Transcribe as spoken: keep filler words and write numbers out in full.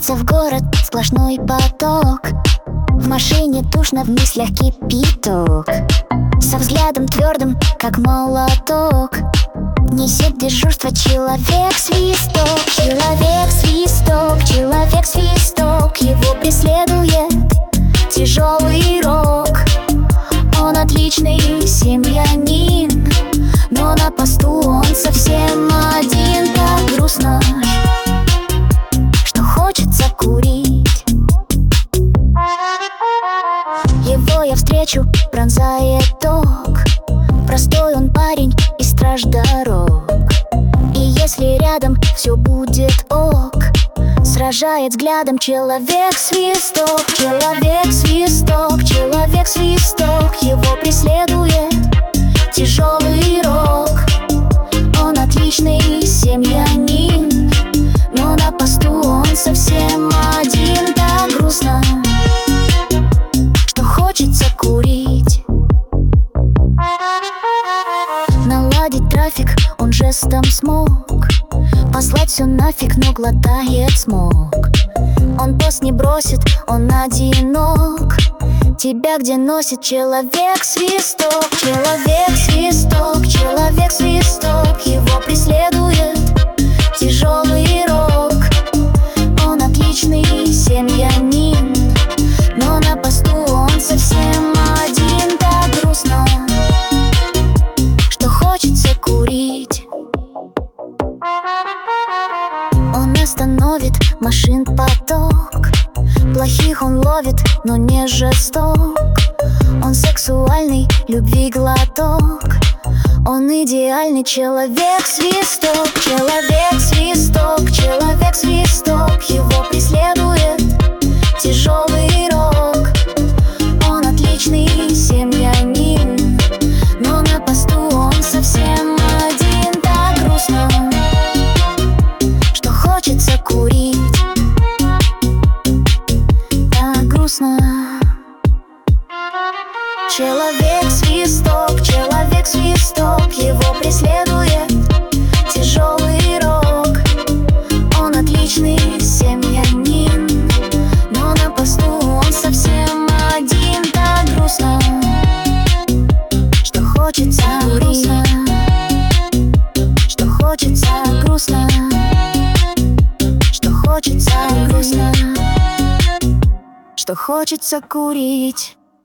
Мчится в город сплошной поток, в машине душно, в мыслях кипяток. Со взглядом твердым, как молоток, несет дежурство человек-свисток. Человек-свисток, человек-свисток, его преследует тяжелый рок. Он отличный семьянин, но на посту он совсем один. Так грустно, что хочется курить. Его я встречу, пронзает ток. Простой он парень и страж дорог. И если рядом все будет ок, сражает взглядом человек-свисток. Человек-свисток, человек-свисток, его преследует тяжелый рок. Он отличный семьянин, но на посту он совсем один. Так грустно, что хочется курить. Наладить трафик он жестом смог, послать все нафиг, но глотает смог. Он пост не бросит, он одинок. Тебя где носит человек-свисток. Человек-свисток, человек-свисток, его преследует тяжелый рок. Он отличный семьянин, но на посту он совсем один. Так грустно, что хочется курить. Он остановит машин поток, плохих он ловит, но не жесток. Он сексуальный, любви глоток. Он идеальный человек-свисток. Человек-свисток, человек-свисток, его преследует тяжелый рок. Он отличный семьянин, но на посту он совсем один. Так грустно, что хочется курить. Так грустно. Человек-свисток, человек-свисток, его преследует тяжелый рок. Он отличный семьянин, но на посту он совсем один. Так грустно, что хочется курить. Что хочется грустно, что хочется грустно, что хочется курить.